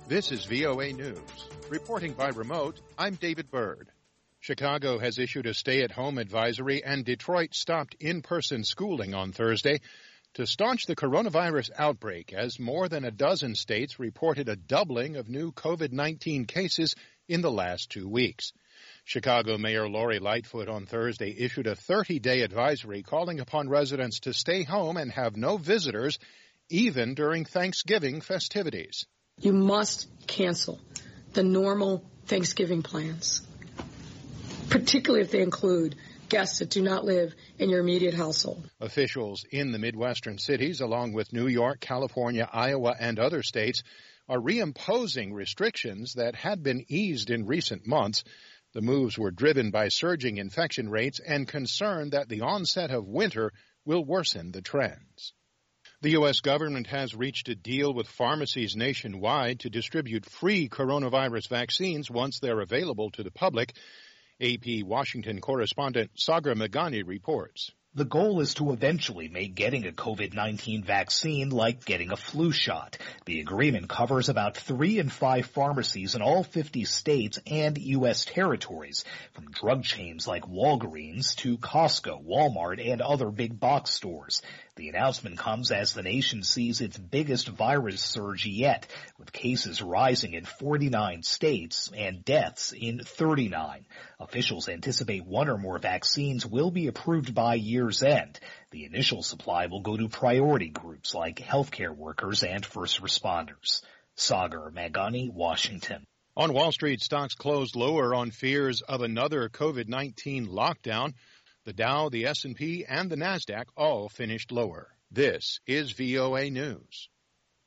This is VOA News. Reporting by remote, I'm David Byrd. Chicago has issued a stay-at-home advisory, and Detroit stopped in-person schooling on Thursday to staunch the coronavirus outbreak as more than a dozen states reported a doubling of new COVID-19 cases in the last 2 weeks. Chicago Mayor Lori Lightfoot on Thursday issued a 30-day advisory calling upon residents to stay home and have no visitors, even during Thanksgiving festivities. You must cancel the normal Thanksgiving plans, particularly if they include guests that do not live in your immediate household. Officials in the Midwestern cities, along with New York, California, Iowa, and other states, are reimposing restrictions that had been eased in recent months. The moves were driven by surging infection rates and concern that the onset of winter will worsen the trends. The U.S. government has reached a deal with pharmacies nationwide to distribute free coronavirus vaccines once they're available to the public. AP Washington correspondent Sagar Meghani reports. The goal is to eventually make getting a COVID-19 vaccine like getting a flu shot. The agreement covers about 3 in 5 pharmacies in all 50 states and U.S. territories, from drug chains like Walgreens to Costco, Walmart, and other big box stores. The announcement comes as the nation sees its biggest virus surge yet, with cases rising in 49 states and deaths in 39. Officials anticipate 1 or more vaccines will be approved by year's end. The initial supply will go to priority groups like healthcare workers and first responders. Sagar Meghani, Washington. On Wall Street, stocks closed lower on fears of another COVID-19 lockdown. The Dow, the S&P, and the Nasdaq all finished lower. This is VOA News.